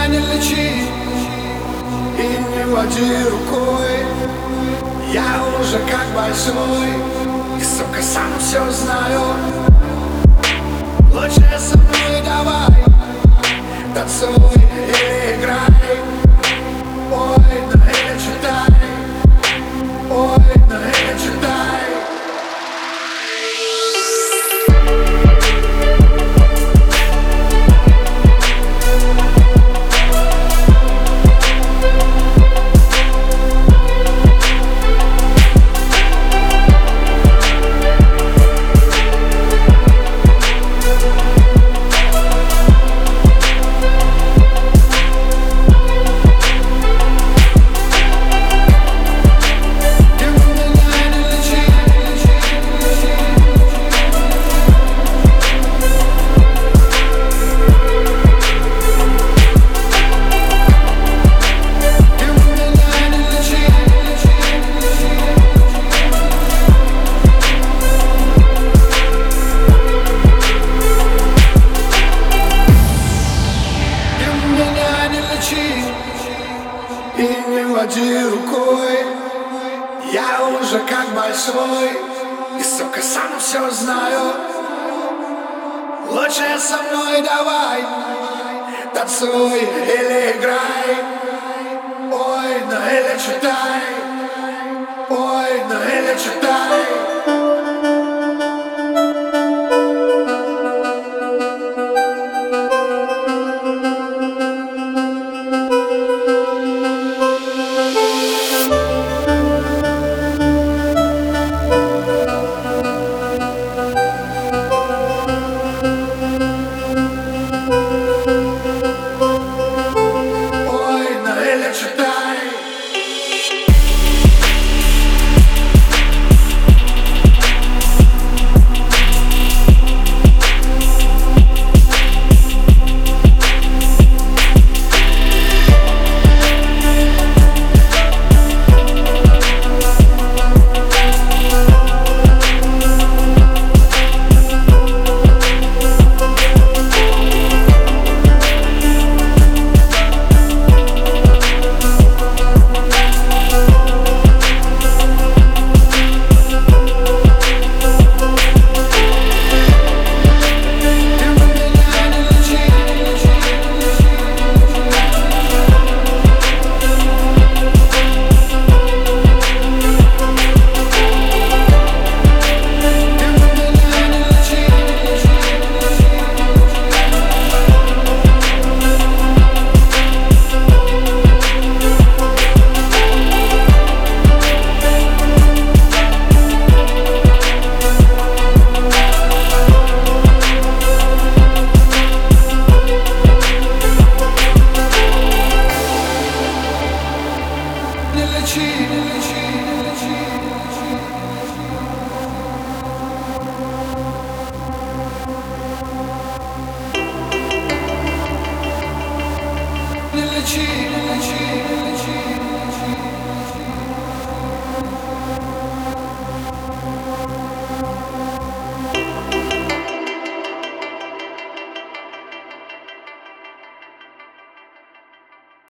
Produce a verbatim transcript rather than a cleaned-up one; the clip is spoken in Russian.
не лечи и не води рукой. Я уже как большой и, сука, сам все знаю. Лучше со мной давай танцуй или играй. Ой, ну или читай. Ой, ну или читай. И не води рукой. Я уже как большой и, сука, сам все знаю. Лучше со мной давай танцуй или играй. Ой, ну или читай. Ой, ну или читай.